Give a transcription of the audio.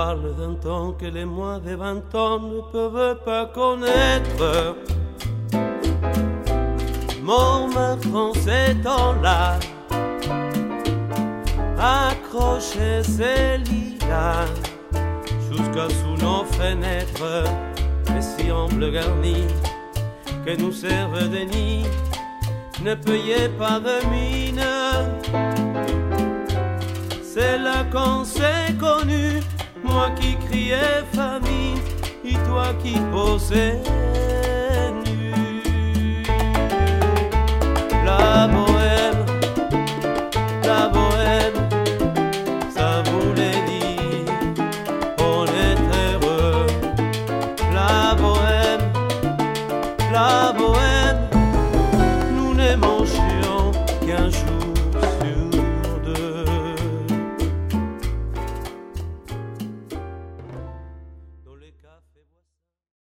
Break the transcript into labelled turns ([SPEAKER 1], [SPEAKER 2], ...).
[SPEAKER 1] parle d'un temps que les moins de 20 ans ne peuvent pas connaître. Montmartre, ces temps-là, accrocher ses lilas jusqu'à sous nos fenêtres, les si humbles garnis que nous servent des nids, ne payez pas de mine. C'est là qu'on s'est connus, moi qui criais famille et toi qui posais nu. La bohème, ça voulait dire on est heureux. La bohème,